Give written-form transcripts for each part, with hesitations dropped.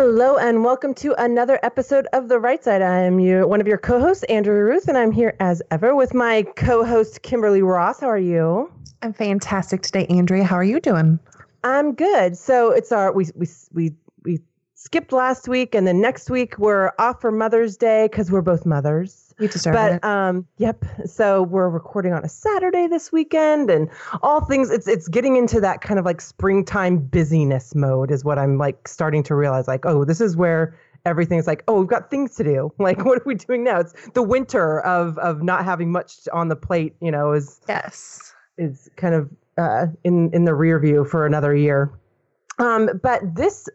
Hello and welcome to another episode of The Right Side. I am one of your co-hosts, Andrea Ruth, and I'm here as ever with my co-host, Kimberly Ross. How are you? I'm fantastic today, Andrea. How are you doing? I'm good. So it's we skipped last week, and then next week we're off for Mother's Day because we're both mothers. You deserve it. Yep. So we're recording on a Saturday this weekend, and all things. It's getting into that kind of like springtime busyness mode is what I'm like starting to realize. Like, oh, this is where everything's like, oh, we've got things to do. Like, what are we doing now? It's the winter of not having much on the plate. You know, is kind of in the rear view for another year. But this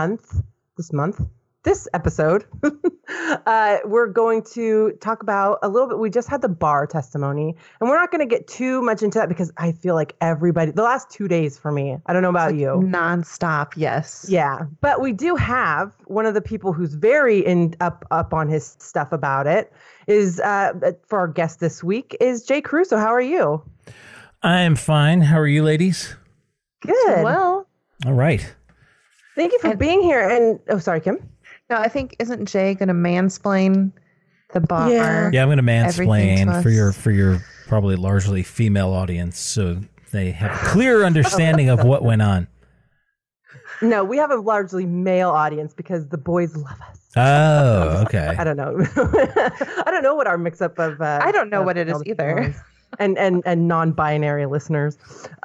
episode, we're going to talk about a little bit. We just had the Barr testimony, and we're not going to get too much into that because I feel like the last 2 days for me, I don't know about you. Nonstop, yes. Yeah. But we do have one of the people who's very up on his stuff about it is, for our guest this week, is Jay Caruso. How are you? I am fine. How are you, ladies? Good. Well. All right. Thank you for being here. And, sorry, Kim. No, I think, isn't Jay going to mansplain the Barr? Yeah, I'm going to mansplain for your probably largely female audience so they have a clear understanding of what went on. No, we have a largely male audience because the boys love us. Oh, okay. I don't know. I don't know what our mix-up of... I don't know what it is either. And non-binary listeners.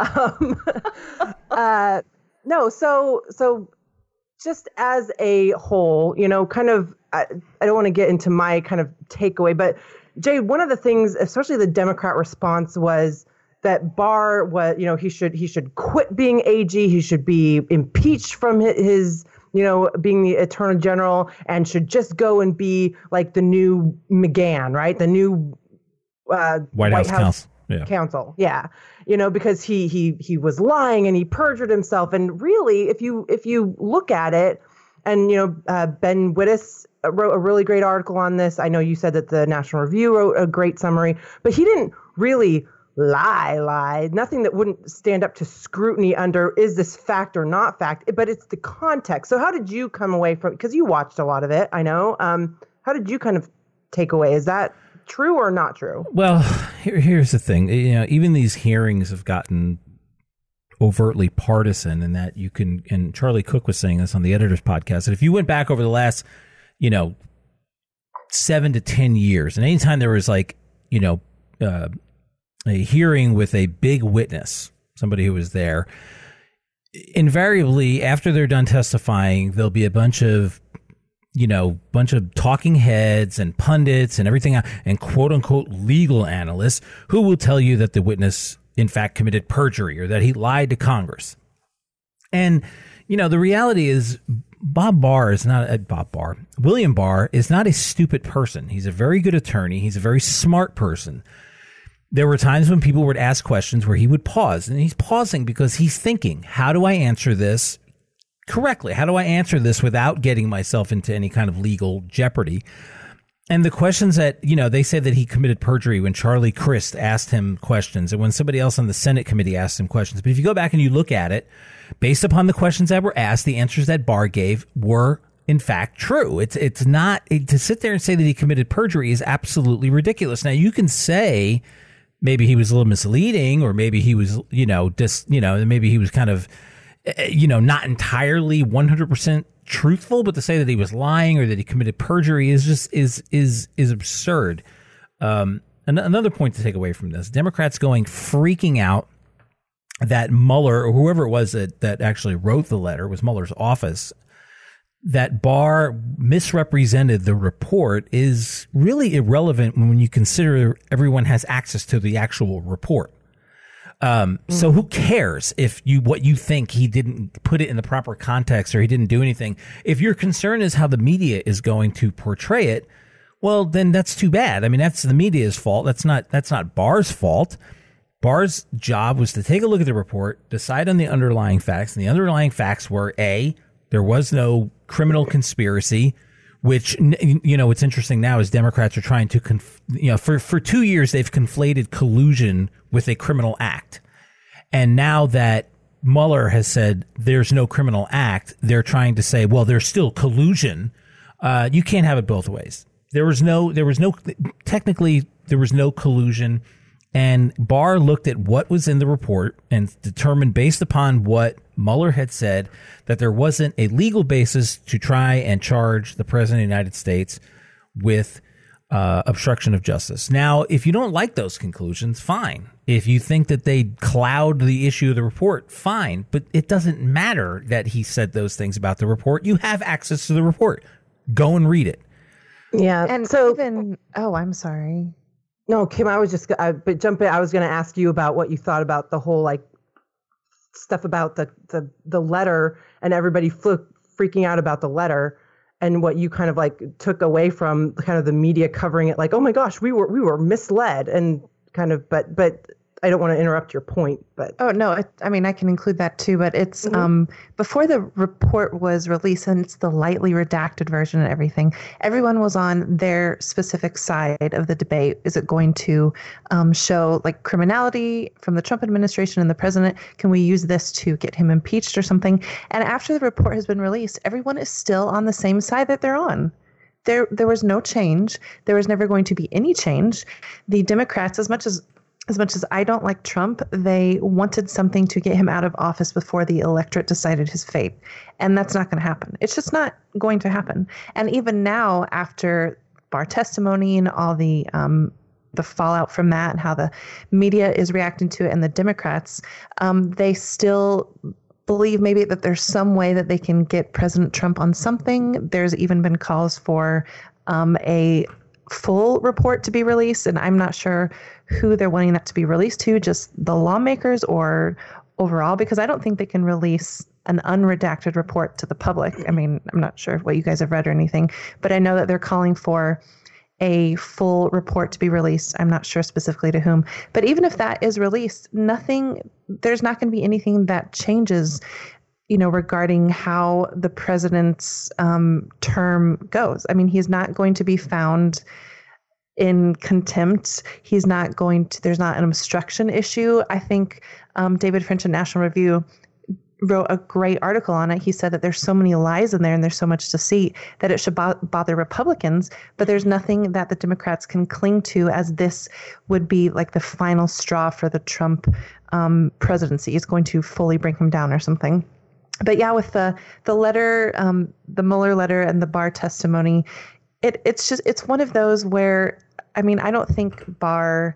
No, so just as a whole, you know, kind of, I don't want to get into my kind of takeaway, but Jay, one of the things, especially the Democrat response, was that Barr was, you know, he should quit being AG, he should be impeached from his, you know, being the Attorney General, and should just go and be like the new McGahn, right? The new White House counsel. Yeah. You know, because he was lying and he perjured himself. And really, if you look at it, and, you know, Ben Wittes wrote a really great article on this. I know you said that the National Review wrote a great summary, but he didn't really lie. Nothing that wouldn't stand up to scrutiny under, is this fact or not fact? But it's the context. So how did you come away from, because you watched a lot of it, I know. How did you kind of take away? Is that true or not true? Well, here's the thing. You know, even these hearings have gotten overtly partisan in that you can, and Charlie Cook was saying this on the Editor's Podcast, that if you went back over the last, you know, 7 to 10 years, and anytime there was like, you know, a hearing with a big witness, somebody who was there, invariably after they're done testifying, there'll be a bunch of talking heads and pundits and everything, and quote unquote legal analysts who will tell you that the witness in fact committed perjury or that he lied to Congress. And, you know, the reality is William Barr is not a stupid person. He's a very good attorney. He's a very smart person. There were times when people would ask questions where he would pause, and he's pausing because he's thinking, how do I answer this correctly? How do I answer this without getting myself into any kind of legal jeopardy? And the questions that, you know, they said that he committed perjury when Charlie Crist asked him questions and when somebody else on the Senate committee asked him questions. But if you go back and you look at it, based upon the questions that were asked, the answers that Barr gave were in fact true. It's not, to sit there and say that he committed perjury is absolutely ridiculous. Now you can say maybe he was a little misleading, or maybe he was, you know, maybe he was kind of, you know, not entirely 100% truthful, but to say that he was lying or that he committed perjury is just is absurd. Another point to take away from this: Democrats freaking out that Mueller, or whoever it was that actually wrote the letter, was Mueller's office, that Barr misrepresented the report is really irrelevant when you consider everyone has access to the actual report. So who cares if what you think he didn't put it in the proper context or he didn't do anything? If your concern is how the media is going to portray it, well, then that's too bad. I mean, that's the media's fault. That's not Barr's fault. Barr's job was to take a look at the report, decide on the underlying facts, and the underlying facts were A, there was no criminal conspiracy, which, you know, what's interesting now is Democrats are trying to, for 2 years, they've conflated collusion with a criminal act. And now that Mueller has said there's no criminal act, they're trying to say, well, there's still collusion. You can't have it both ways. Technically, there was no collusion. And Barr looked at what was in the report and determined, based upon what Mueller had said, that there wasn't a legal basis to try and charge the president of the United States with obstruction of justice. Now, if you don't like those conclusions, fine. If you think that they cloud the issue of the report, fine. But it doesn't matter that he said those things about the report. You have access to the report. Go and read it. Yeah. And so even, I'm sorry. No, Kim, I was just, but jump in. I was going to ask you about what you thought about the whole like stuff about the letter and everybody freaking out about the letter, and what you kind of like took away from kind of the media covering it, like, oh my gosh, we were misled, and kind of, but I don't want to interrupt your point, but. Oh, no, I mean, I can include that too, but it's before the report was released, and it's the lightly redacted version and everything, everyone was on their specific side of the debate. Is it going to show like criminality from the Trump administration and the president? Can we use this to get him impeached or something? And after the report has been released, everyone is still on the same side that they're on. There was no change. There was never going to be any change. The Democrats, as much as I don't like Trump, they wanted something to get him out of office before the electorate decided his fate. And that's not going to happen. It's just not going to happen. And even now, after Barr testimony and all the fallout from that and how the media is reacting to it, and the Democrats, they still believe maybe that there's some way that they can get President Trump on something. There's even been calls for a full report to be released, and I'm not sure who they're wanting that to be released to, just the lawmakers or overall, because I don't think they can release an unredacted report to the public. I mean, I'm not sure what you guys have read or anything, but I know that they're calling for a full report to be released. I'm not sure specifically to whom, but even if that is released, there's not going to be anything that changes, regarding how the president's term goes. I mean, he's not going to be found in contempt. There's not an obstruction issue. I think David French at National Review wrote a great article on it. He said that there's so many lies in there and there's so much deceit that it should bother Republicans, but there's nothing that the Democrats can cling to, as this would be like the final straw for the Trump presidency. It's going to fully bring him down or something. But yeah, with the letter, the Mueller letter and the Barr testimony, it's one of those where, I mean, I don't think Barr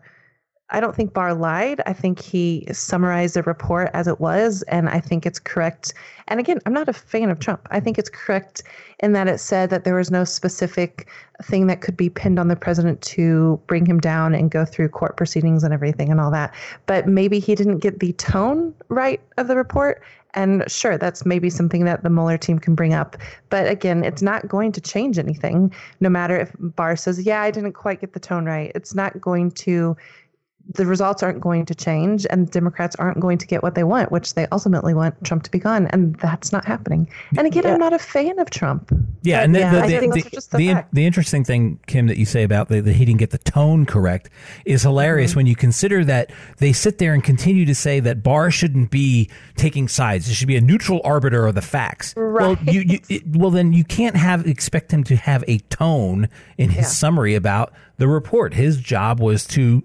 lied. I think he summarized the report as it was, and I think it's correct. And again, I'm not a fan of Trump. I think it's correct in that it said that there was no specific thing that could be pinned on the president to bring him down and go through court proceedings and everything and all that. But maybe he didn't get the tone right of the report. And sure, that's maybe something that the Mueller team can bring up. But again, it's not going to change anything, no matter if Barr says, yeah, I didn't quite get the tone right. It's not going to, the results aren't going to change, and Democrats aren't going to get what they want, which they ultimately want Trump to be gone. And that's not happening. And again, I'm not a fan of Trump. Yeah. And the interesting thing, Kim, that you say about that he didn't get the tone correct is hilarious when you consider that they sit there and continue to say that Barr shouldn't be taking sides. It should be a neutral arbiter of the facts. Right. Well, then you can't expect him to have a tone in his summary about the report. His job was to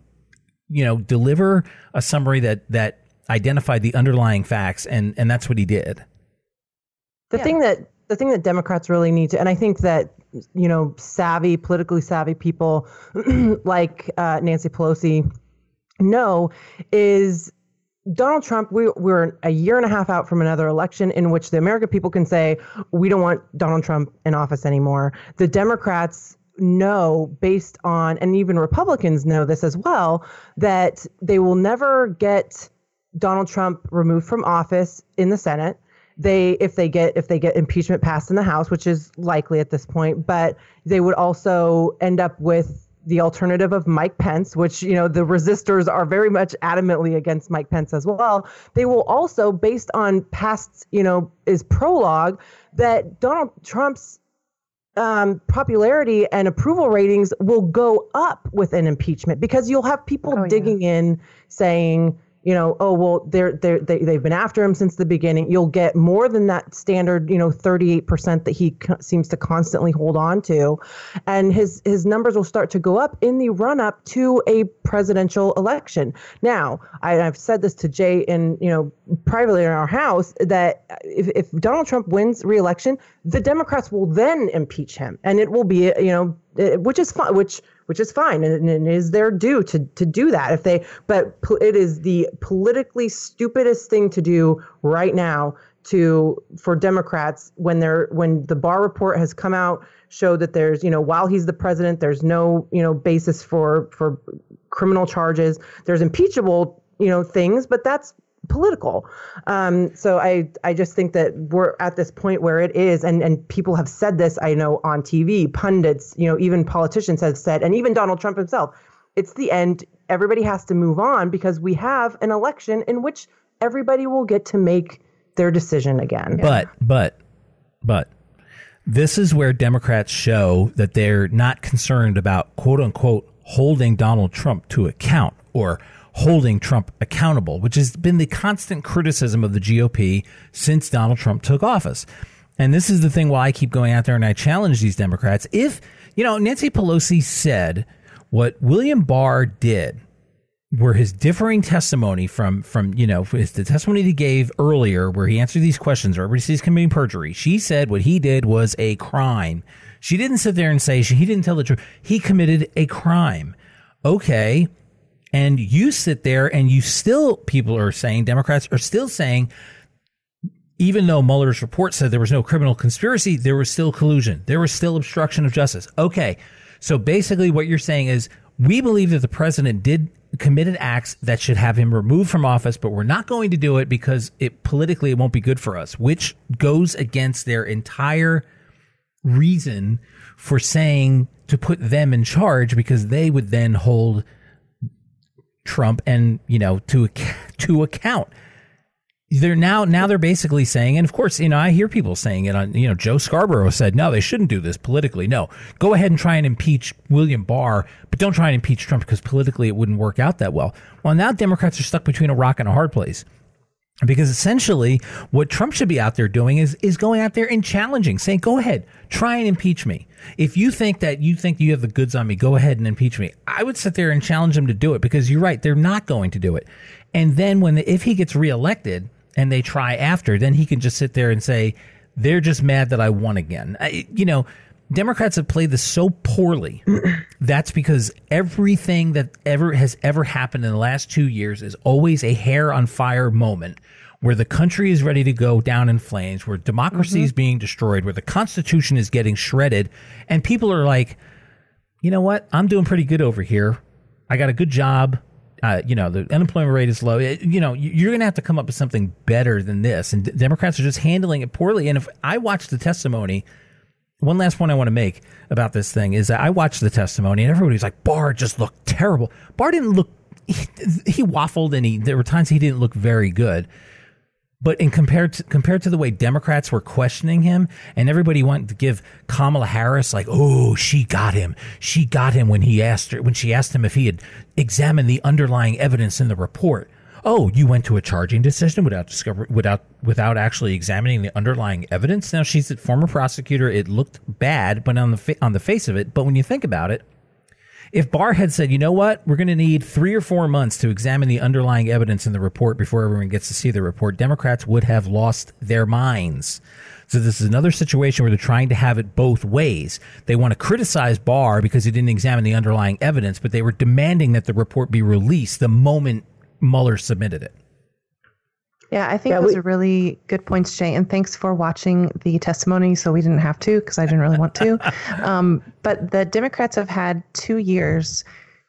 deliver a summary that identified the underlying facts, and that's what he did. The thing that Democrats really need to, and I think that politically savvy people like Nancy Pelosi know, is Donald Trump. We're a year and a half out from another election in which the American people can say we don't want Donald Trump in office anymore. The Democrats know, based on, and even Republicans know this as well, that they will never get Donald Trump removed from office in the Senate. If they get impeachment passed in the House, which is likely at this point, but they would also end up with the alternative of Mike Pence, which, the resistors are very much adamantly against Mike Pence as well. They will also, based on past, is prologue, that Donald Trump's popularity and approval ratings will go up with an impeachment, because you'll have people digging in saying, oh, well, they've been after him since the beginning. You'll get more than that standard, 38% that he seems to constantly hold on to. And his numbers will start to go up in the run up to a presidential election. Now, I've said this to Jay in, privately in our house, that if Donald Trump wins re-election, the Democrats will then impeach him. And it will be, which is fine, which is fine, and it is their due to do that. But it is the politically stupidest thing to do right now for Democrats when the Barr report has come out, show that there's, while he's the president, there's no, basis for criminal charges. There's impeachable, things, but that's political. So I just think that we're at this point where it is, and people have said this, I know, on TV, pundits, even politicians have said, and even Donald Trump himself, it's the end. Everybody has to move on because we have an election in which everybody will get to make their decision again. But this is where Democrats show that they're not concerned about, quote unquote, holding Donald Trump to account or holding Trump accountable, which has been the constant criticism of the GOP since Donald Trump took office. And this is the thing why I keep going out there and I challenge these Democrats. If, Nancy Pelosi said what William Barr did were his differing testimony from the testimony he gave earlier where he answered these questions, or everybody sees committing perjury. She said what he did was a crime. She didn't sit there and say he didn't tell the truth. He committed a crime. Okay. And you sit there and people are saying, Democrats are still saying, even though Mueller's report said there was no criminal conspiracy, there was still collusion. There was still obstruction of justice. Okay. So basically what you're saying is we believe that the president committed acts that should have him removed from office, but we're not going to do it because politically it won't be good for us, which goes against their entire reason for saying to put them in charge, because they would then hold Trump and to account. They're basically saying, and of course, I hear people saying it on, Joe Scarborough said, no, they shouldn't do this politically. No, go ahead and try and impeach William Barr, but don't try and impeach Trump because politically it wouldn't work out that well. Well, now Democrats are stuck between a rock and a hard place. Because essentially what Trump should be out there doing is going out there and challenging, saying, go ahead, try and impeach me. If you think you have the goods on me, go ahead and impeach me. I would sit there and challenge him to do it, because you're right, they're not going to do it. And then if he gets reelected and they try after, then he can just sit there and say, they're just mad that I won again. Democrats have played this so poorly. That's because everything that has ever happened in the last 2 years is always a hair on fire moment where the country is ready to go down in flames, where democracy is being destroyed, where the Constitution is getting shredded. And people are like, you know what? I'm doing pretty good over here. I got a good job. The unemployment rate is low. You're going to have to come up with something better than this. And Democrats are just handling it poorly. And if I watch the testimony, one last point I want to make about this thing is that I watched the testimony and everybody's like, Barr just looked terrible. Barr didn't look, he waffled, and there were times he didn't look very good. But compared to the way Democrats were questioning him, and everybody wanted to give Kamala Harris like, oh, she got him when she asked him if he had examined the underlying evidence in the report. Oh, you went to a charging decision without actually examining the underlying evidence. Now, she's a former prosecutor. It looked bad, but on the face of it. But when you think about it, if Barr had said, you know what, we're going to need 3 or 4 months to examine the underlying evidence in the report before everyone gets to see the report, Democrats would have lost their minds. So this is another situation where they're trying to have it both ways. They want to criticize Barr because he didn't examine the underlying evidence, but they were demanding that the report be released the moment Mueller submitted it. Yeah, I think those are really good points, Jay. And thanks for watching the testimony so we didn't have to, because I didn't really want to. But the Democrats have had 2 years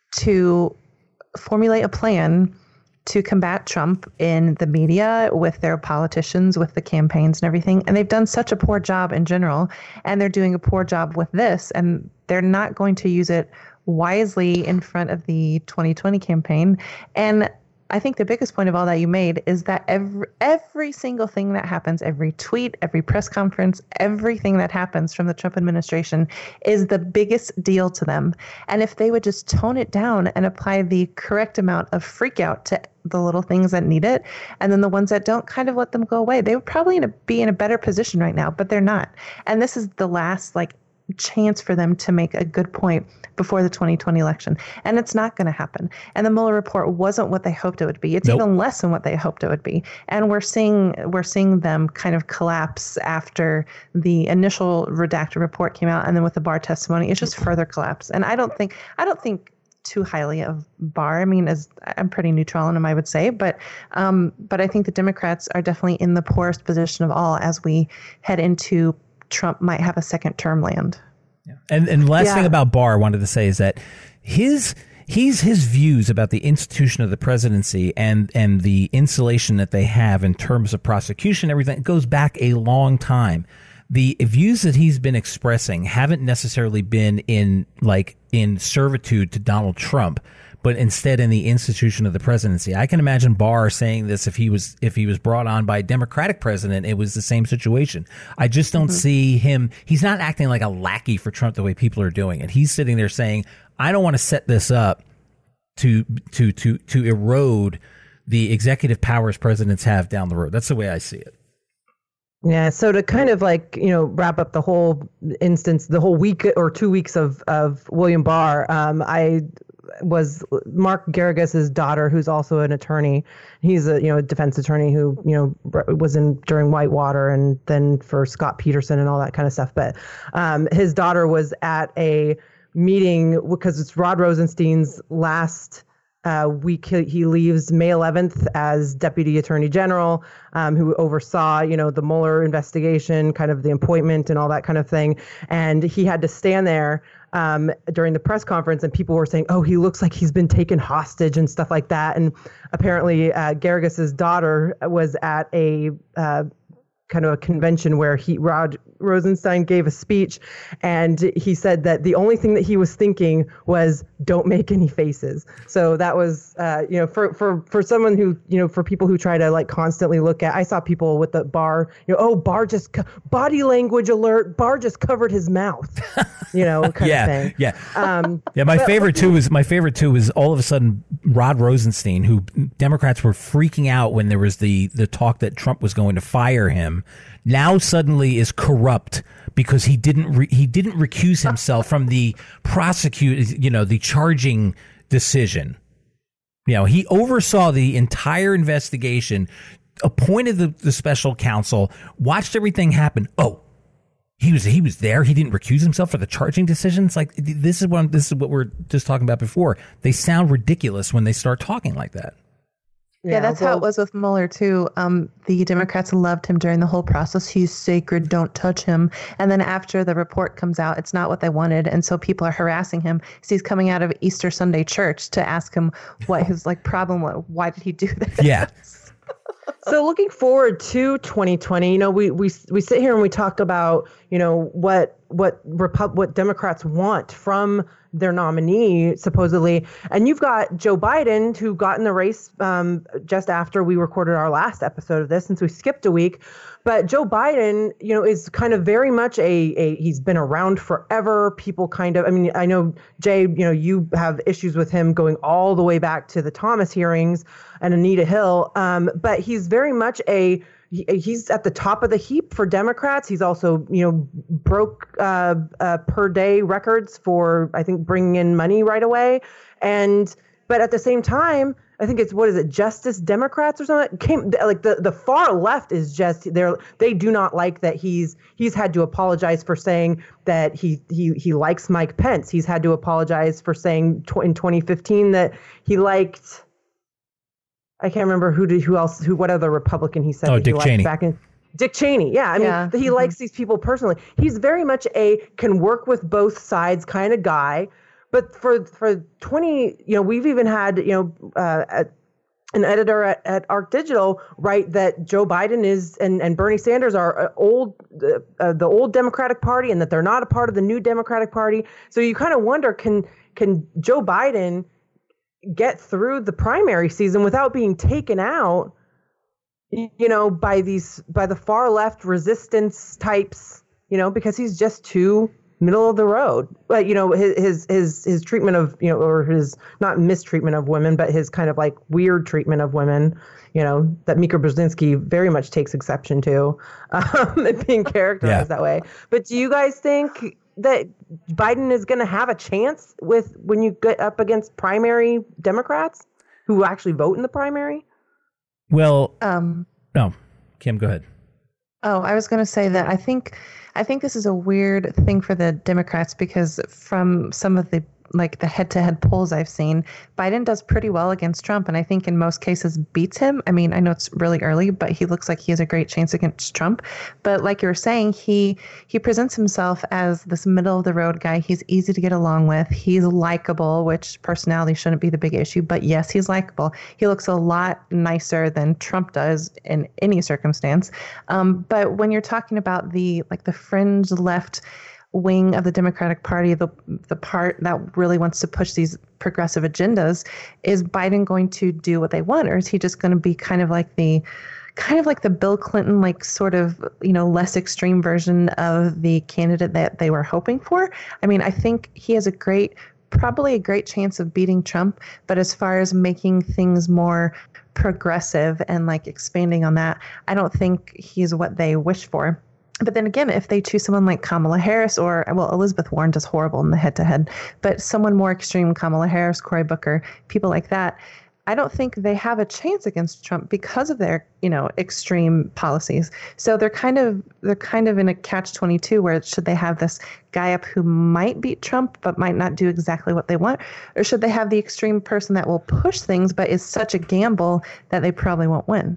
to formulate a plan to combat Trump in the media, with their politicians, with the campaigns and everything. And they've done such a poor job in general. And they're doing a poor job with this. And they're not going to use it wisely in front of the 2020 campaign. And I think the biggest point of all that you made is that every single thing that happens, every tweet, every press conference, everything that happens from the Trump administration is the biggest deal to them. And if they would just tone it down and apply the correct amount of freak out to the little things that need it, and then the ones that don't, kind of let them go away, they would probably be in a better position right now, but they're not. And this is the last chance for them to make a good point before the 2020 election. And it's not going to happen. And the Mueller report wasn't what they hoped it would be. It's even less than what they hoped it would be. And we're seeing them kind of collapse after the initial redacted report came out. And then with the Barr testimony, it's just further collapse. And I don't think too highly of Barr. I mean, I'm pretty neutral on him, I would say, but I think the Democrats are definitely in the poorest position of all as we head into Trump might have a second term land. Yeah. And last thing about Barr I wanted to say is that his views about the institution of the presidency and the insulation that they have in terms of prosecution, everything goes back a long time. The views that he's been expressing haven't necessarily been in servitude to Donald Trump, but instead in the institution of the presidency. I can imagine Barr saying this if he was brought on by a Democratic president, it was the same situation. I just don't see him. He's not acting like a lackey for Trump the way people are doing it. He's sitting there saying, I don't want to set this up to erode the executive powers presidents have down the road. That's the way I see it. Yeah. So to kind of wrap up the whole instance, the whole week or 2 weeks of William Barr, I was Mark Geragos's daughter, who's also an attorney. He's a defense attorney who was in during Whitewater and then for Scott Peterson and all that kind of stuff. But his daughter was at a meeting because it's Rod Rosenstein's last week. He leaves May 11th as Deputy Attorney General, who oversaw the Mueller investigation, kind of the appointment and all that kind of thing. And he had to stand there during the press conference, and people were saying, "Oh, he looks like he's been taken hostage" and stuff like that. And apparently, Geragos's daughter was at a kind of a convention where Rod Rosenstein gave a speech, and he said that the only thing that he was thinking was, "Don't make any faces." So that was, for someone who, for people who try to constantly look at, I saw people with the Barr, Barr just body language alert, Barr just covered his mouth, kind of thing. Yeah. My favorite too was all of a sudden Rod Rosenstein, who Democrats were freaking out when there was the talk that Trump was going to fire him, now suddenly is corrupt because he didn't recuse himself from the the charging decision. He oversaw the entire investigation, appointed the special counsel, watched everything happen. Oh, he was there. He didn't recuse himself for the charging decisions. This is what we're just talking about before. They sound ridiculous when they start talking like that. Yeah, that's how it was with Mueller, too. The Democrats loved him during the whole process. He's sacred. Don't touch him. And then after the report comes out, it's not what they wanted. And so people are harassing him. So he's coming out of Easter Sunday church to ask him what his problem was. Why did he do that? Yeah. So looking forward to 2020, we sit here and we talk about, what Democrats want from their nominee, supposedly. And you've got Joe Biden, who got in the race just after we recorded our last episode of this, since we skipped a week. But Joe Biden, is kind of very much he's been around forever. People I know, Jay, you have issues with him going all the way back to the Thomas hearings and Anita Hill. But he's very much he's at the top of the heap for Democrats. He's also, broke per day records for, I think, bringing in money right away. But at the same time, I think it's, Justice Democrats or something? The far left is just they do not like that he's had to apologize for saying that he likes Mike Pence. He's had to apologize for saying in 2015 that he liked, I can't remember what other Republican he said. Oh, Dick Cheney. Dick Cheney. Yeah. I mean, he likes these people personally. He's very much can work with both sides kind of guy. But for 20, we've even had, an editor at Arc Digital write that Joe Biden and Bernie Sanders are the old Democratic Party, and that they're not a part of the new Democratic Party. So you kind of wonder, can Joe Biden get through the primary season without being taken out, by the far left resistance types, because he's just too middle of the road. But, his treatment of, or his not mistreatment of women, but his kind of like weird treatment of women, that Mika Brzezinski very much takes exception to, it being characterized that way. But do you guys think that Biden is going to have a chance when you get up against primary Democrats who actually vote in the primary? Well, no, Kim, go ahead. Oh, I was going to say that I think this is a weird thing for the Democrats because from some of the head-to-head polls I've seen, Biden does pretty well against Trump, and I think in most cases beats him. I mean, I know it's really early, but he looks like he has a great chance against Trump. But like you were saying, he presents himself as this middle-of-the-road guy. He's easy to get along with. He's likable, which personality shouldn't be the big issue, but yes, he's likable. He looks a lot nicer than Trump does in any circumstance. But when you're talking about the fringe left wing of the Democratic Party, the part that really wants to push these progressive agendas, is Biden going to do what they want, or is he just going to be kind of like the Bill Clinton, sort of, less extreme version of the candidate that they were hoping for? I mean, I think he has probably a great chance of beating Trump, but as far as making things more progressive and expanding on that, I don't think he's what they wish for. But then again, if they choose someone like Kamala Harris Elizabeth Warren does horrible in the head-to-head, but someone more extreme, Kamala Harris, Cory Booker, people like that, I don't think they have a chance against Trump because of their, extreme policies. So they're kind of in a catch-22 where should they have this guy up who might beat Trump but might not do exactly what they want, or should they have the extreme person that will push things but is such a gamble that they probably won't win?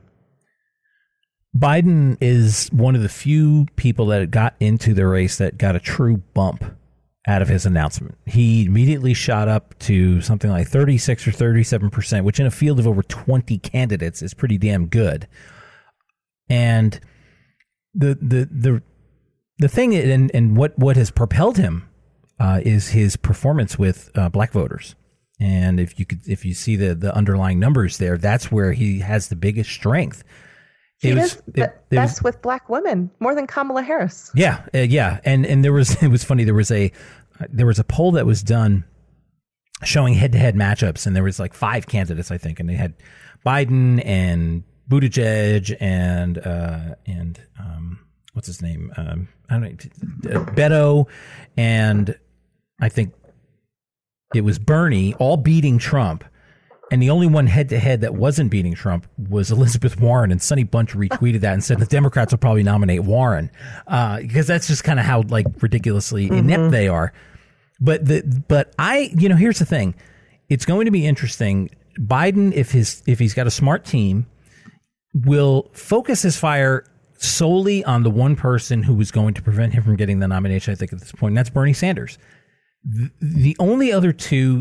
Biden is one of the few people that got into the race that got a true bump out of his announcement. He immediately shot up to something like 36 or 37%, which in a field of over 20 candidates is pretty damn good. And the thing and what has propelled him is his performance with black voters. And if you see the underlying numbers there, that's where he has the biggest strength. That's with black women more than Kamala Harris. Yeah. And it was funny. There was a poll that was done showing head-to-head matchups, and there was 5 candidates, I think, and they had Biden and Buttigieg and what's his name? I don't know, Beto, and I think it was Bernie, all beating Trump. And the only one head-to-head that wasn't beating Trump was Elizabeth Warren, and Sonny Bunch retweeted that and said the Democrats will probably nominate Warren because that's just kind of how ridiculously inept they are. But here's the thing: it's going to be interesting. Biden, if he's got a smart team, will focus his fire solely on the one person who was going to prevent him from getting the nomination. I think at this point, and that's Bernie Sanders. The only other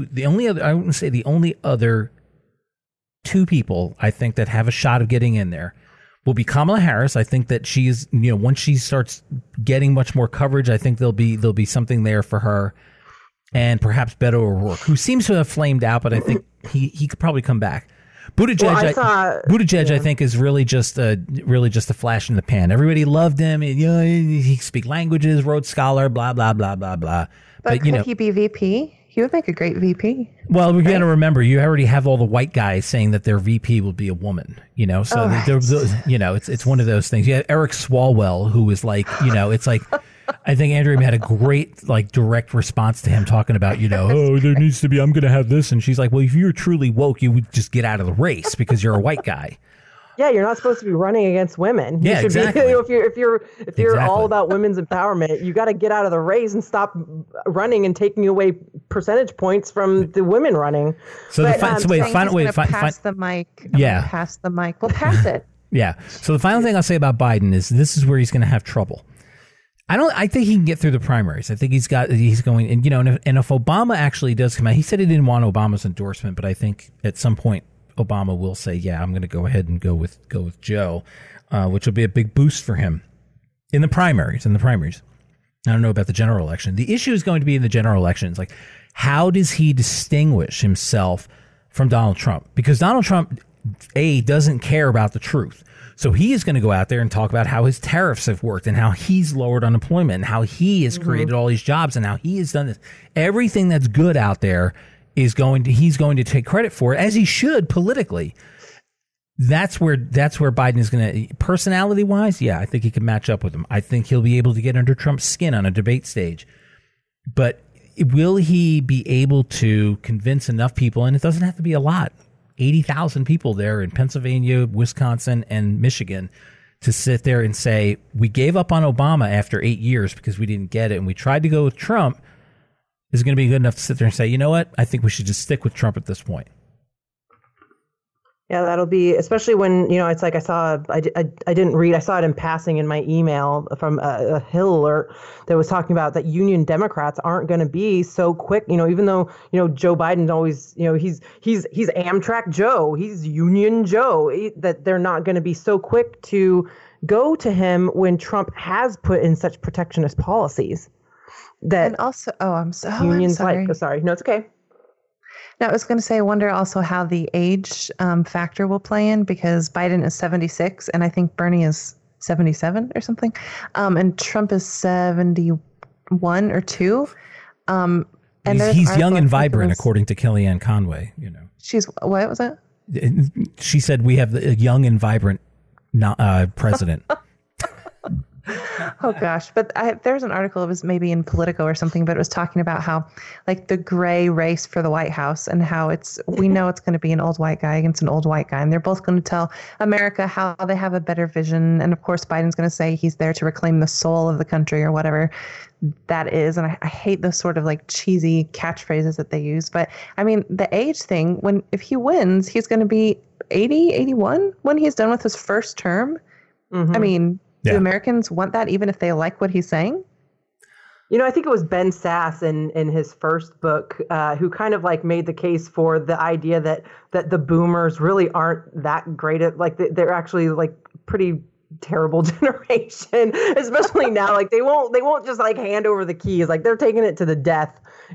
two people I think that have a shot of getting in there will be Kamala Harris. I think that she's, once she starts getting much more coverage, I think there'll be something there for her, and perhaps Beto O'Rourke, who seems to have flamed out, but I think he could probably come back. Buttigieg, I think, is really just a flash in the pan. Everybody loved him. He could speak languages, Rhodes Scholar, blah blah blah blah blah. But could he be VP? He would make a great VP. Well, we got to remember, you already have all the white guys saying that their VP will be a woman, so it's one of those things. You had Eric Swalwell, who was it's like, I think Andrea had a great direct response to him talking about, there needs to be, I'm going to have this. And she's like, well, if you're truly woke, you would just get out of the race because you're a white guy. Yeah, you're not supposed to be running against women. You should exactly. Be, if you're all about women's empowerment, you got to get out of the race and stop running and taking away percentage points from the women running. So pass the mic. Yeah, pass the mic. Well, pass it. Yeah. So the final thing I'll say about Biden is this is where he's going to have trouble. I think he can get through the primaries. I think he's going, and if Obama actually does come out, he said he didn't want Obama's endorsement, but I think at some point Obama will say, yeah, I'm going to go ahead and go with Joe, which will be a big boost for him in the primaries. I don't know about the general election. The issue is going to be in the general elections. How does he distinguish himself from Donald Trump, because Donald Trump, doesn't care about the truth. So he is going to go out there and talk about how his tariffs have worked and how he's lowered unemployment and how he has created all these jobs and how he has done this. Everything that's good out there he's going to take credit for it, as he should politically. That's where Biden is going to, personality wise. Yeah, I think he can match up with him. I think he'll be able to get under Trump's skin on a debate stage. But will he be able to convince enough people? And it doesn't have to be a lot. 80,000 people there in Pennsylvania, Wisconsin, and Michigan to sit there and say, we gave up on Obama after 8 years because we didn't get it, and we tried to go with Trump. Is going to be good enough to sit there and say, you know what? I think we should just stick with Trump at this point. Yeah, that'll be, especially when, it's like I didn't read, I saw it in passing in my email from a Hill alert that was talking about that Union Democrats aren't going to be so quick, even though, Joe Biden always, he's Amtrak Joe, he's Union Joe, that they're not going to be so quick to go to him when Trump has put in such protectionist policies. That and also, unions sorry, no, it's okay. Now, I was going to say, I wonder also how the age factor will play in, because Biden is 76 and I think Bernie is 77 or something. And Trump is 71 or 2. And he's young and vibrant, according to Kellyanne Conway. She's, what was that? She said we have a young and vibrant president. Oh gosh, but there's an article, it was maybe in Politico or something, but it was talking about how, like, the gray race for the White House, and how we know it's going to be an old white guy against an old white guy, and they're both going to tell America how they have a better vision. And of course, Biden's going to say he's there to reclaim the soul of the country, or whatever that is. And I hate those sort of like cheesy catchphrases that they use. But I mean, the age thing, if he wins, he's going to be 80, 81 when he's done with his first term. I mean, do Americans want that, even if they like what he's saying? I think it was Ben Sass in his first book who kind of like made the case for the idea that the boomers really aren't that great at, like, they're actually like pretty terrible generation, especially now. Like they won't just like hand over the keys. Like they're taking it to the death,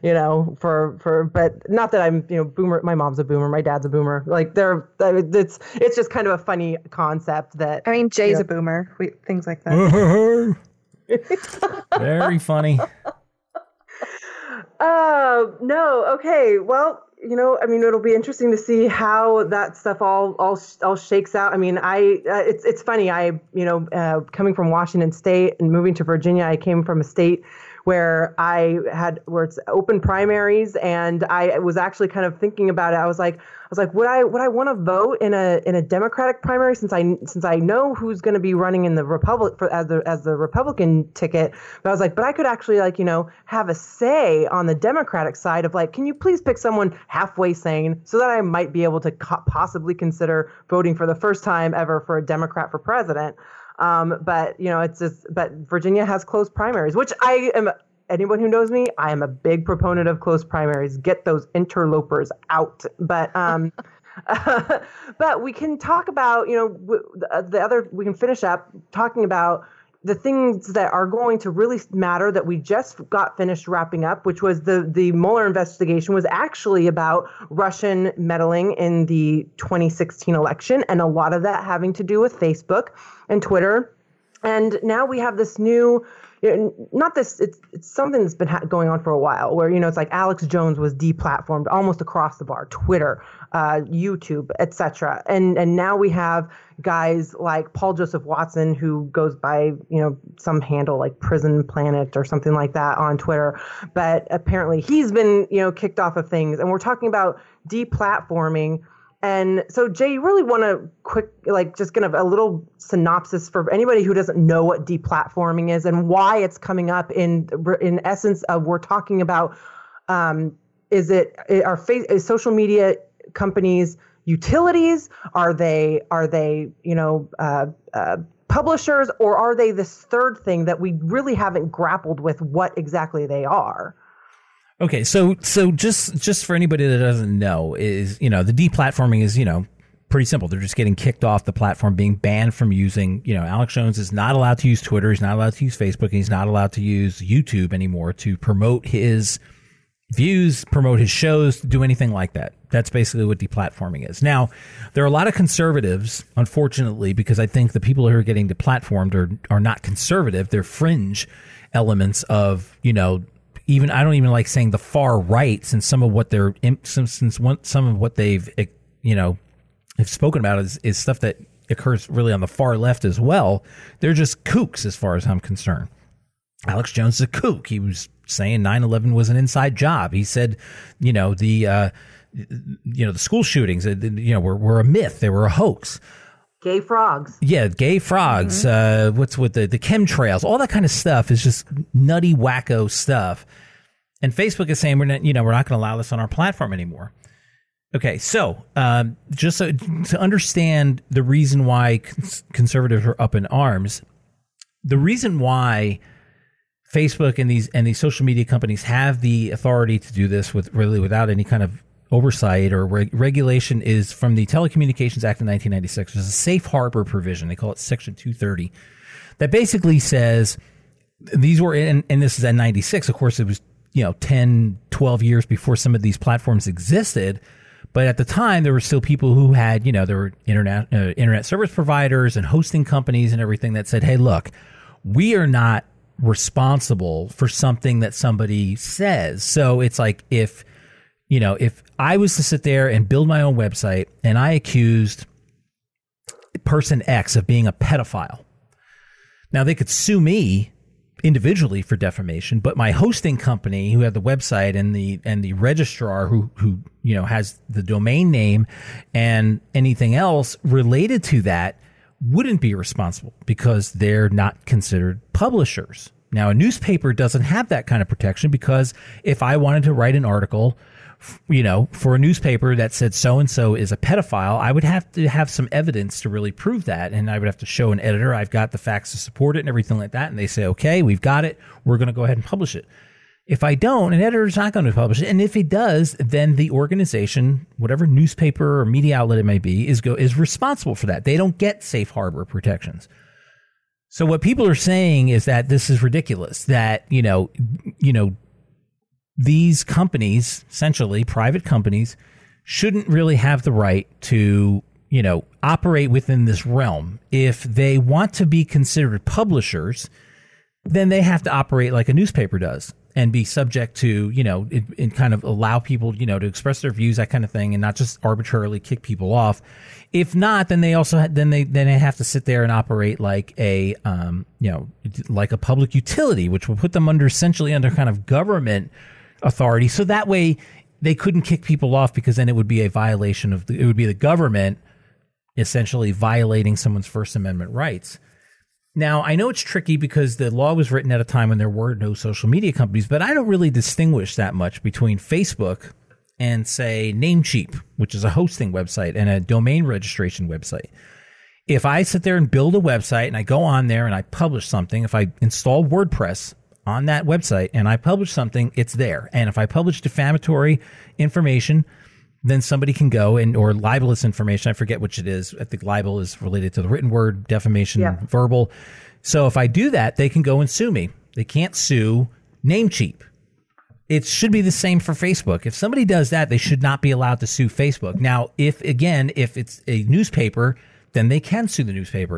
but not that I'm, boomer. My mom's a boomer. My dad's a boomer. Like it's just kind of a funny concept that, I mean, Jay's a boomer. Things like that. Very funny. No. Okay. Well, it'll be interesting to see how that stuff all shakes out. I mean, it's funny. Coming from Washington State and moving to Virginia, I came from a state where it's open primaries, and I was actually kind of thinking about it. I was like, would I want to vote in a Democratic primary, since I know who's going to be running in the as the Republican ticket. But I was like, but I could actually have a say on the Democratic side of like, can you please pick someone halfway sane, so that I might be able to possibly consider voting for the first time ever for a Democrat for president. But Virginia has closed primaries, which anyone who knows me, I am a big proponent of closed primaries. Get those interlopers out. But, but we can talk about, we can finish up talking about the things that are going to really matter that we just got finished wrapping up, which was the Mueller investigation was actually about Russian meddling in the 2016 election, and a lot of that having to do with Facebook and Twitter. And now we have this new, it's something that's been going on for a while, where, it's like Alex Jones was deplatformed almost across the bar, Twitter, YouTube, etc. And now we have guys like Paul Joseph Watson, who goes by, some handle like Prison Planet or something like that on Twitter. But apparently he's been, kicked off of things. And we're talking about deplatforming. And so, Jay, you really want to just give a little synopsis for anybody who doesn't know what deplatforming is and why it's coming up in essence of, we're talking about, is social media companies utilities? Are they publishers, or are they this third thing that we really haven't grappled with what exactly they are? Okay, so just for anybody that doesn't know, is the deplatforming is pretty simple. They're just getting kicked off the platform, being banned from using. Alex Jones is not allowed to use Twitter. He's not allowed to use Facebook. And he's not allowed to use YouTube anymore to promote his views, promote his shows, do anything like that. That's basically what deplatforming is. Now, there are a lot of conservatives, unfortunately, because I think the people who are getting deplatformed are not conservative. They're fringe elements of, even I don't even like saying the far right, since some of what some of what they've have spoken about is stuff that occurs really on the far left as well. They're just kooks as far as I'm concerned. Alex Jones is a kook. He was saying 9/11 was an inside job. He said, the school shootings, were a myth. They were a hoax. Gay frogs. Yeah, gay frogs. Mm-hmm. What's with the chemtrails? All that kind of stuff is just nutty, wacko stuff. And Facebook is saying we're not going to allow this on our platform anymore. Okay, so just to understand the reason why conservatives are up in arms, the reason why Facebook and these social media companies have the authority to do this without any kind of oversight or regulation is from the Telecommunications Act of 1996. There's a safe harbor provision. They call it Section 230 that basically says these were and this is at 96. Of course, it was 10, 12 years before some of these platforms existed. But at the time, there were still people who had, there were internet service providers and hosting companies and everything that said, hey, look, we are not responsible for something that somebody says. So it's like if I was to sit there and build my own website and I accused person X of being a pedophile, now they could sue me individually for defamation, but my hosting company who had the website and the registrar who has the domain name and anything else related to that wouldn't be responsible because they're not considered publishers. Now, a newspaper doesn't have that kind of protection because if I wanted to write an article, for a newspaper that said so-and-so is a pedophile, I would have to have some evidence to really prove that. And I would have to show an editor, I've got the facts to support it and everything like that. And they say, okay, we've got it. We're going to go ahead and publish it. If I don't, an editor's not going to publish it. And if he does, then the organization, whatever newspaper or media outlet it may be, is responsible for that. They don't get safe harbor protections. So what people are saying is that this is ridiculous, that, these companies, essentially private companies, shouldn't really have the right to, operate within this realm. If they want to be considered publishers, then they have to operate like a newspaper does and be subject to, and kind of allow people, to express their views, that kind of thing, and not just arbitrarily kick people off. If not, then they also then they have to sit there and operate like a like a public utility, which will put them essentially under kind of government authority. So that way they couldn't kick people off because then it would be a violation it would be the government essentially violating someone's First Amendment rights. Now, I know it's tricky because the law was written at a time when there were no social media companies, but I don't really distinguish that much between Facebook and, say, Namecheap, which is a hosting website and a domain registration website. If I sit there and build a website and I go on there and I publish something, if I install WordPress on that website and I publish something, it's there. And if I publish defamatory information, then somebody can go or libelous information. I forget which it is. I think libel is related to the written word, defamation, verbal. So if I do that, they can go and sue me. They can't sue Namecheap. It should be the same for Facebook. If somebody does that, they should not be allowed to sue Facebook. Now, if it's a newspaper, then they can sue the newspaper.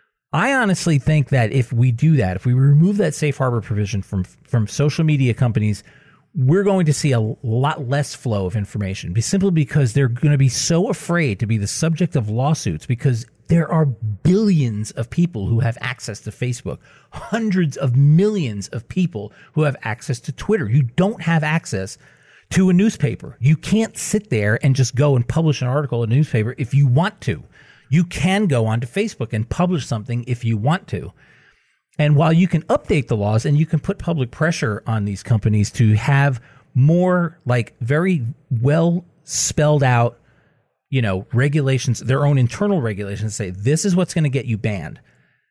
I honestly think that if we do that, if we remove that safe harbor provision from social media companies, we're going to see a lot less flow of information, simply because they're going to be so afraid to be the subject of lawsuits, because there are billions of people who have access to Facebook, hundreds of millions of people who have access to Twitter. You don't have access to a newspaper. You can't sit there and just go and publish an article in a newspaper if you want to. You can go onto Facebook and publish something if you want to. And while you can update the laws and you can put public pressure on these companies to have more like very well spelled out, regulations, their own internal regulations, say this is what's going to get you banned.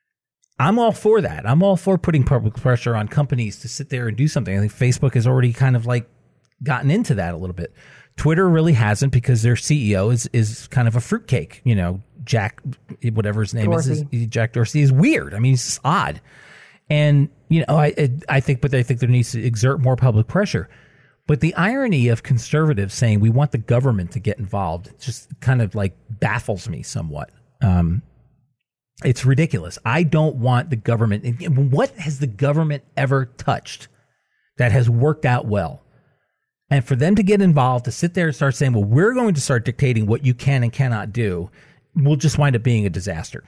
I'm all for that. I'm all for putting public pressure on companies to sit there and do something. I think Facebook has already kind of like gotten into that a little bit. Twitter really hasn't, because their CEO is kind of a fruitcake. Jack, whatever his name is, Jack Dorsey is weird. I mean, he's just odd. And, I think there needs to exert more public pressure. But the irony of conservatives saying we want the government to get involved just kind of like baffles me somewhat. It's ridiculous. I don't want the government. What has the government ever touched that has worked out well? And for them to get involved, to sit there and start saying, well, we're going to start dictating what you can and cannot do, will just wind up being a disaster.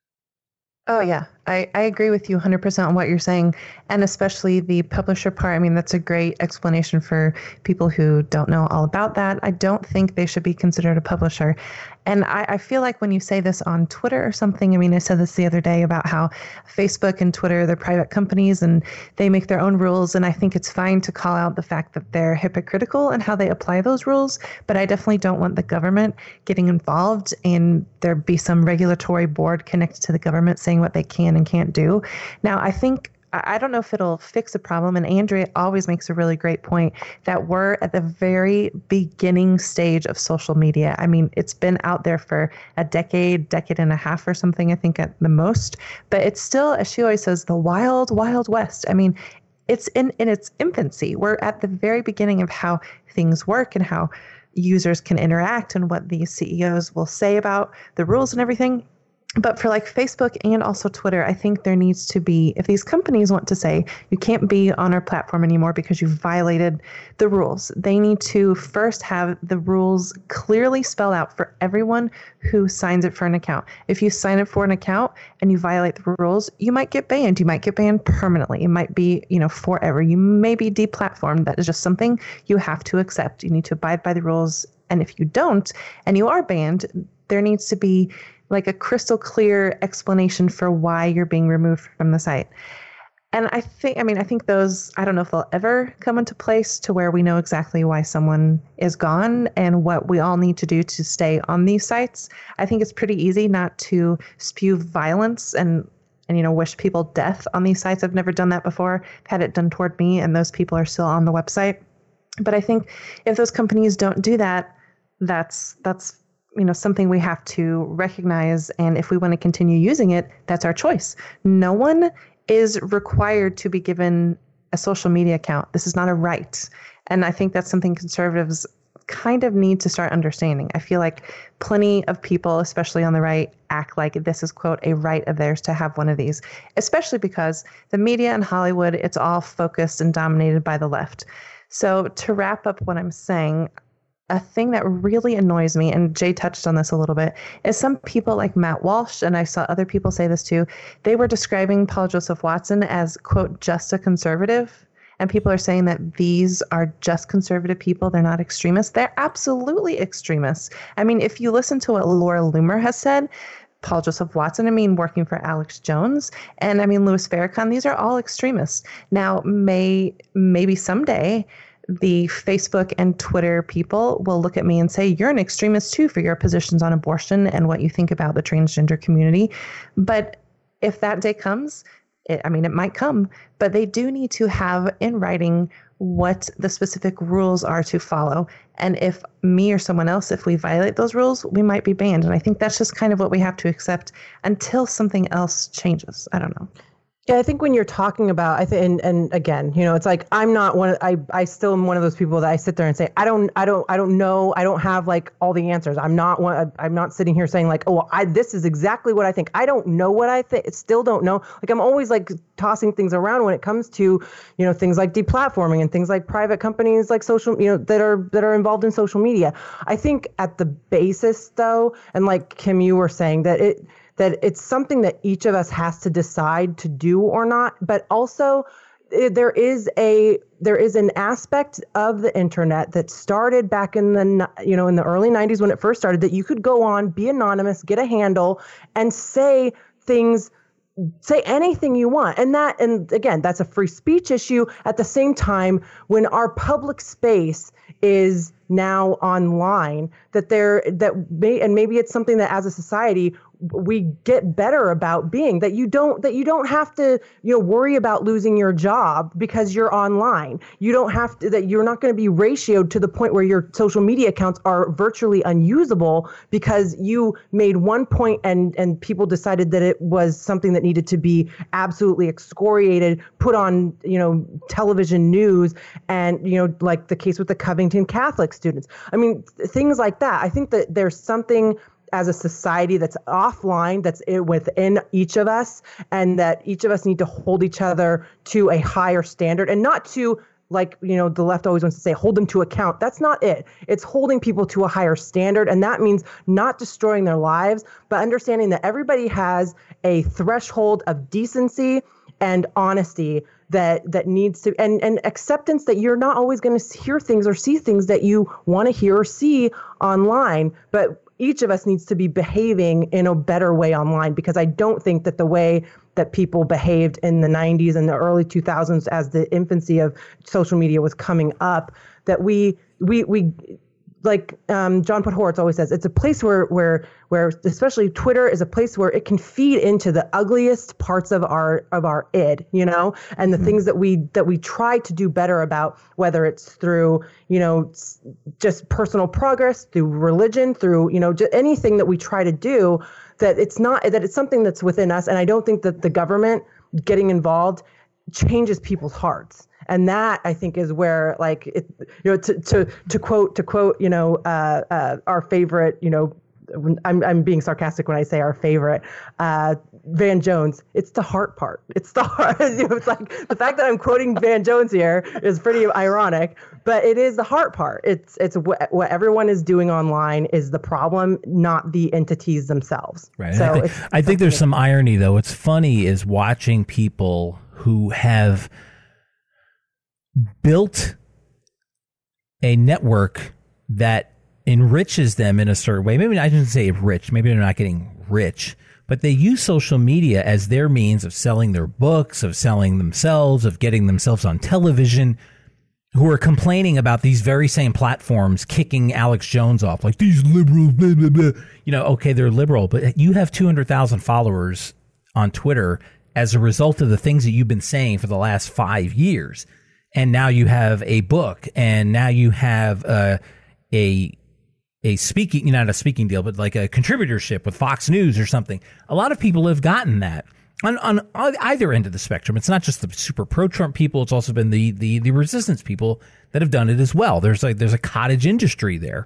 Oh, yeah. I agree with you 100% on what you're saying, and especially the publisher part. I mean, that's a great explanation for people who don't know all about that. I don't think they should be considered a publisher. And I feel like when you say this on Twitter or something, I mean, I said this the other day about how Facebook and Twitter, they're private companies and they make their own rules. And I think it's fine to call out the fact that they're hypocritical in how they apply those rules. But I definitely don't want the government getting involved and there be some regulatory board connected to the government saying what they can and can't do. Now, I don't know if it'll fix the problem. And Andrea always makes a really great point that we're at the very beginning stage of social media. I mean, it's been out there for a decade and a half or something, I think at the most. But it's still, as she always says, the wild, wild west. I mean, it's in its infancy. We're at the very beginning of how things work and how users can interact and what these CEOs will say about the rules and everything. But for like Facebook and also Twitter, I think there needs to be, if these companies want to say you can't be on our platform anymore because you violated the rules, they need to first have the rules clearly spelled out for everyone who signs up for an account. If you sign up for an account and you violate the rules, you might get banned. You might get banned permanently. It might be, forever. You may be deplatformed. That is just something you have to accept. You need to abide by the rules. And if you don't, and you are banned, there needs to be like a crystal clear explanation for why you're being removed from the site. And I think those, I don't know if they'll ever come into place to where we know exactly why someone is gone and what we all need to do to stay on these sites. I think it's pretty easy not to spew violence and wish people death on these sites. I've never done that before. I've had it done toward me, and those people are still on the website. But I think if those companies don't do that, that's something we have to recognize. And if we want to continue using it, that's our choice. No one is required to be given a social media account. This is not a right. And I think that's something conservatives kind of need to start understanding. I feel like plenty of people, especially on the right, act like this is, quote, a right of theirs to have one of these, especially because the media in Hollywood, it's all focused and dominated by the left. So to wrap up what I'm saying, a thing that really annoys me, and Jay touched on this a little bit, is some people like Matt Walsh, and I saw other people say this too, they were describing Paul Joseph Watson as, quote, just a conservative. And people are saying that these are just conservative people. They're not extremists. They're absolutely extremists. I mean, if you listen to what Laura Loomer has said, Paul Joseph Watson, working for Alex Jones, and Louis Farrakhan, these are all extremists. Now, maybe someday the Facebook and Twitter people will look at me and say, you're an extremist too for your positions on abortion and what you think about the transgender community. But if that day comes, it might come, but they do need to have in writing what the specific rules are to follow. And if me or someone else, if we violate those rules, we might be banned. And I think that's just kind of what we have to accept until something else changes. I don't know. Yeah, I think when you're talking about, and again, it's like I'm not one. I still am one of those people that I sit there and say I don't know. I don't have like all the answers. I'm not one. I'm not sitting here saying like, oh, this is exactly what I think. I don't know what I think. Still don't know. Like I'm always like tossing things around when it comes to things like deplatforming and things like private companies like social that are involved in social media. I think at the basis though, and like Kim, you were saying that it's something that each of us has to decide to do or not. But also there is an aspect of the internet that started back in the early 90s when it first started, that you could go on, be anonymous, get a handle, and say anything you want. And again, that's a free speech issue. At the same time, when our public space is now online, maybe it's something that as a society we get better about being, that you don't have to, worry about losing your job because you're online. You don't have to, that you're not going to be ratioed to the point where your social media accounts are virtually unusable because you made one point and people decided that it was something that needed to be absolutely excoriated, put on, television news, and, like the case with the Covington Catholic students. I mean, things like that. I think that there's something as a society that's offline, that's within each of us, and that each of us need to hold each other to a higher standard, and not to, like, the left always wants to say, hold them to account. That's not it. It's holding people to a higher standard. And that means not destroying their lives, but understanding that everybody has a threshold of decency and honesty that needs to, and acceptance that you're not always going to hear things or see things that you want to hear or see online. But each of us needs to be behaving in a better way online, because I don't think that the way that people behaved in the 90s and the early 2000s, as the infancy of social media was coming up, that we like John Podhoretz always says, it's a place where especially Twitter is a place where it can feed into the ugliest parts of our id, and the things that we try to do better about, whether it's through, just personal progress, through religion, through, just anything that we try to do, that it's something that's within us. And I don't think that the government getting involved changes people's hearts. And that, I think, is where, like, to quote, our favorite, I'm being sarcastic when I say our favorite, Van Jones. It's the heart part. It's the heart. It's like the fact that I'm quoting Van Jones here is pretty ironic, but it is the heart part. It's what everyone is doing online is the problem, not the entities themselves. Right. So I think there's some irony, though. What's funny is watching people who have built a network that enriches them in a certain way. Maybe I shouldn't say rich. Maybe they're not getting rich, but they use social media as their means of selling their books, of selling themselves, of getting themselves on television, who are complaining about these very same platforms kicking Alex Jones off, like, these liberals, blah, blah, blah. Okay, they're liberal, but you have 200,000 followers on Twitter as a result of the things that you've been saying for the last 5 years. And now you have a book, and now you have a speaking, not a speaking deal, but like a contributorship with Fox News or something. A lot of people have gotten that on either end of the spectrum. It's not just the super pro-Trump people. It's also been the resistance people that have done it as well. There's a cottage industry there.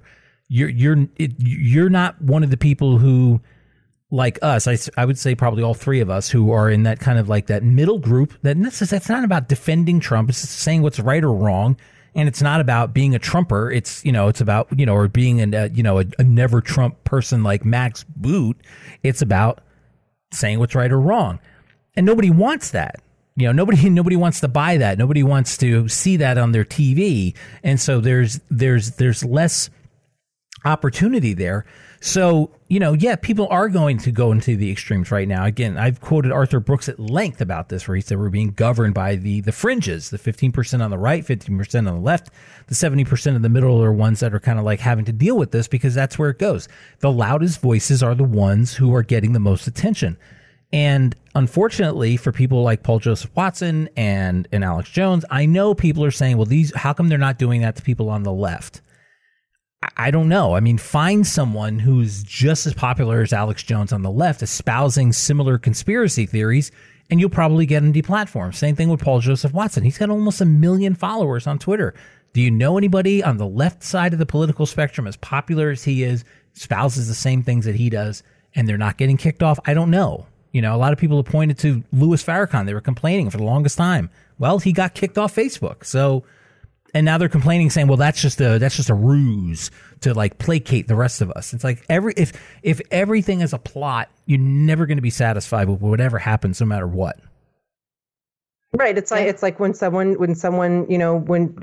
You're not one of the people who, like us, I would say probably all three of us, who are in that kind of like that middle group. That's not about defending Trump. It's just saying what's right or wrong. And it's not about being a Trumper. It's, it's about, or being a never Trump person like Max Boot. It's about saying what's right or wrong. And nobody wants that. Nobody wants to buy that. Nobody wants to see that on their TV. And so there's less opportunity there. So, people are going to go into the extremes right now. Again, I've quoted Arthur Brooks at length about this, where he said we're being governed by the fringes, the 15% on the right, 15% on the left, the 70% in the middle are ones that are kind of like having to deal with this, because that's where it goes. The loudest voices are the ones who are getting the most attention. And unfortunately for people like Paul Joseph Watson and Alex Jones, I know people are saying, well, how come they're not doing that to people on the left? I don't know. I mean, find someone who's just as popular as Alex Jones on the left, espousing similar conspiracy theories, and you'll probably get him deplatformed. Same thing with Paul Joseph Watson. He's got almost 1 million followers on Twitter. Do you know anybody on the left side of the political spectrum as popular as he is, espouses the same things that he does, and they're not getting kicked off? I don't know. A lot of people have pointed to Louis Farrakhan. They were complaining for the longest time. Well, he got kicked off Facebook. So, and now they're complaining, saying, well, that's just a ruse to like placate the rest of us. It's like if everything is a plot, you're never going to be satisfied with whatever happens, no matter what. Right. It's like when someone, when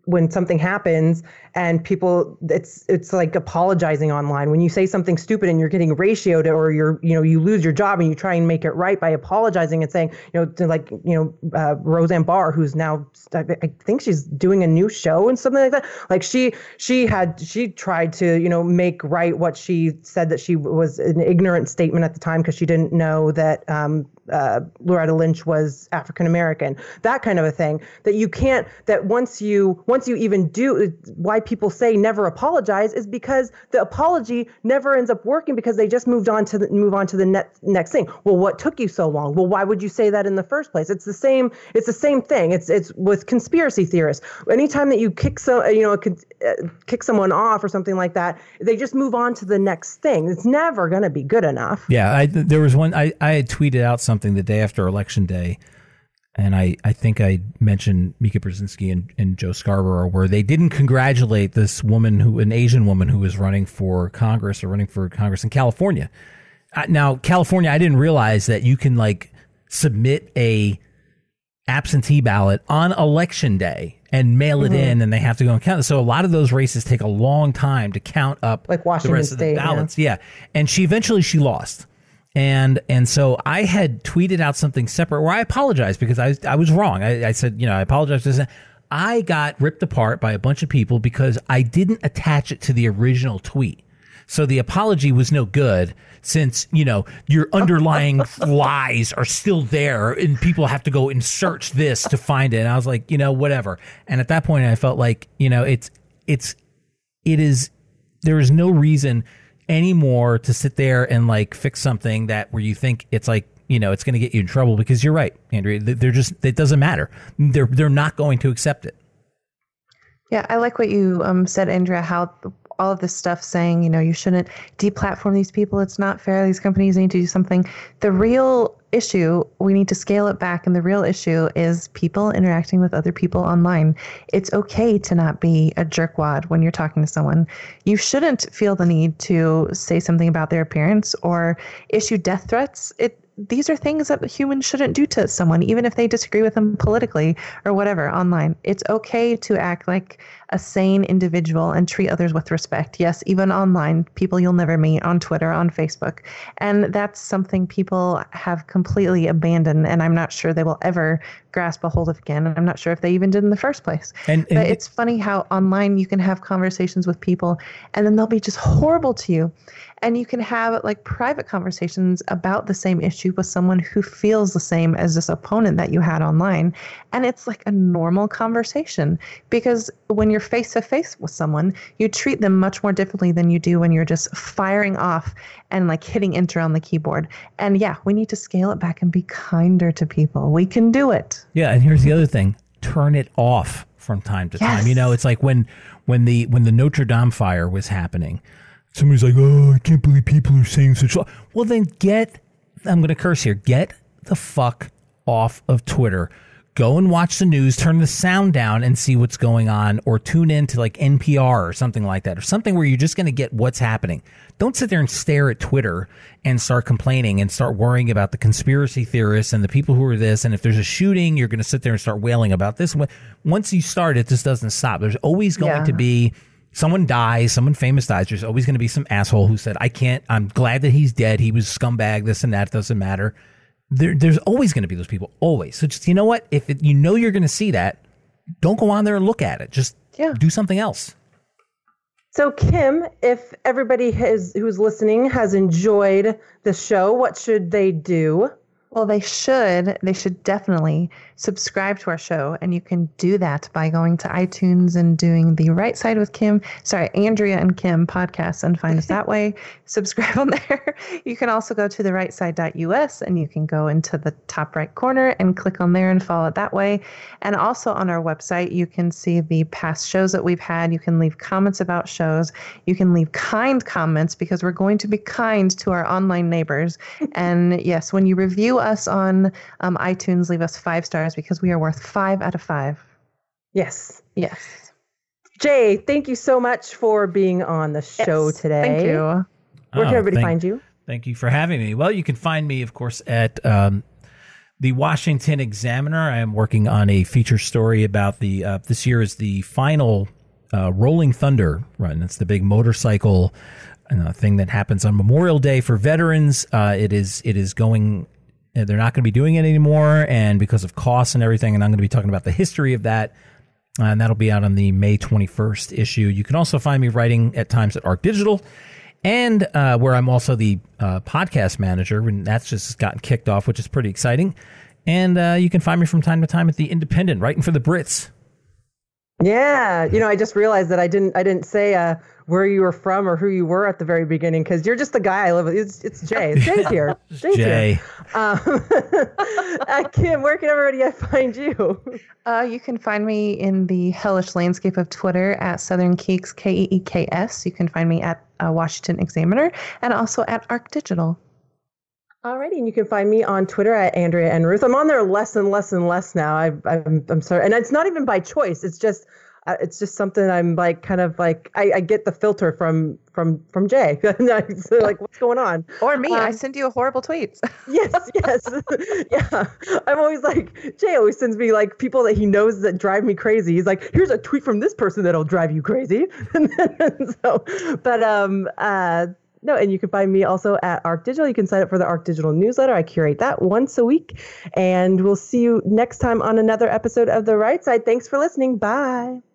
when something happens and people, it's like apologizing online. When you say something stupid and you're getting ratioed, or you lose your job and you try and make it right by apologizing and saying, Roseanne Barr, who's now, I think she's doing a new show and something like that. Like she tried to, make right what she said that she was an ignorant statement at the time because she didn't know that Loretta Lynch was African American, that kind of a thing. That you can't, that once you even do, why people say never apologize is because the apology never ends up working, because they just move on to the next thing. Well, what took you so long? Well, why would you say that in the first place? It's the same thing. It's with conspiracy theorists. Anytime that you kick someone off or something like that, they just move on to the next thing. It's never going to be good enough. Yeah, there was one, I had tweeted out something the day after Election Day, and I think I mentioned Mika Brzezinski and Joe Scarborough, where they didn't congratulate this woman, an Asian woman who was running for Congress in California. Now, California, I didn't realize that you can submit a absentee ballot on Election Day and mail it in, and they have to go and count it. So a lot of those races take a long time to count up, like Washington the rest State, of the ballots. Yeah. And she lost. And so I had tweeted out something separate where I apologized because I was wrong. I said, I apologize. I got ripped apart by a bunch of people because I didn't attach it to the original tweet. So the apology was no good since, your underlying lies are still there and people have to go and search this to find it. And I was like, whatever. And at that point I felt like, there is no reason anymore to sit there and fix something where you think it's it's going to get you in trouble, because you're right, Andrea. It doesn't matter. They're not going to accept it. Yeah, I like what you said, Andrea, how all of this stuff saying, you shouldn't deplatform these people. It's not fair. These companies need to do something. The real issue, we need to scale it back. And the real issue is people interacting with other people online. It's okay to not be a jerkwad when you're talking to someone. You shouldn't feel the need to say something about their appearance or issue death threats. These are things that humans shouldn't do to someone, even if they disagree with them politically or whatever online. It's okay to act like a sane individual and treat others with respect. Yes, even online, people you'll never meet on Twitter, on Facebook. And that's something people have completely abandoned, and I'm not sure they will ever grasp a hold of again. I'm not sure if they even did in the first place. But it's funny how online you can have conversations with people and then they'll be just horrible to you. And you can have private conversations about the same issue with someone who feels the same as this opponent that you had online. And it's like a normal conversation, because when you're face to face with someone, you treat them much more differently than you do when you're just firing off and hitting enter on the keyboard. And yeah, we need to scale it back and be kinder to people. We can do it. Yeah. And here's the other thing. Turn it off from time to time. It's like when the Notre Dame fire was happening, somebody's like, oh, I can't believe people are saying such. Well, then I'm going to curse here. Get the fuck off of Twitter. Go and watch the news, turn the sound down and see what's going on, or tune in to NPR or something like that, or something where you're just going to get what's happening. Don't sit there and stare at Twitter and start complaining and start worrying about the conspiracy theorists and the people who are this. And if there's a shooting, you're going to sit there and start wailing about this. Once you start, it just doesn't stop. There's always going to be someone dies, someone famous dies. There's always going to be some asshole who said, I'm glad that he's dead. He was a scumbag, this and that. Doesn't matter. There's always going to be those people, always. So just, what? If you're going to see that, don't go on there and look at it. Just do something else. So Kim, if everybody who's listening has enjoyed the show, what should they do? Well, they should definitely subscribe to our show, and you can do that by going to iTunes and doing the Right Side with Andrea and Kim podcast, and find us that way. Subscribe on there. You can also go to therightside.us, and you can go into the top right corner and click on there and follow it that way. And also on our website, you can see the past shows that we've had. You can leave comments about shows. You can leave kind comments, because we're going to be kind to our online neighbors. And yes, when you review us on iTunes, leave us 5 stars, because we are worth 5 out of 5. Yes. Jay, thank you so much for being on the show today. Thank you. Where can everybody find you? Thank you for having me. Well, you can find me, of course, at The Washington Examiner, I am working on a feature story about this year is the final Rolling Thunder run. It's the big motorcycle thing that happens on Memorial Day for veterans. It is going. They're not going to be doing it anymore, and because of costs and everything. And I'm going to be talking about the history of that, and that'll be out on the May 21st issue. You can also find me writing at times at Arc Digital, and where I'm also the podcast manager, and that's just gotten kicked off, which is pretty exciting. And you can find me from time to time at the Independent, writing for the Brits. Yeah, I just realized that I didn't say where you were from or who you were at the very beginning, because you're just the guy I live with. It's Jay. Jay's here. Jay's Jay. Here. Kim, where can everybody find you? You can find me in the hellish landscape of Twitter at Southern Keeks, Keeks. You can find me at Washington Examiner and also at Arc Digital. Alrighty, and you can find me on Twitter at Andrea and Ruth. I'm on there less and less and less now. I'm sorry, and it's not even by choice. It's just something I'm like kind of like I get the filter from Jay. So like, what's going on? Or me, I send you horrible tweets. Yes, yeah. I'm always like, Jay always sends me like people that he knows that drive me crazy. He's like, here's a tweet from this person that'll drive you crazy. No, and you can find me also at Arc Digital. You can sign up for the Arc Digital newsletter. I curate that once a week. And we'll see you next time on another episode of The Right Side. Thanks for listening. Bye.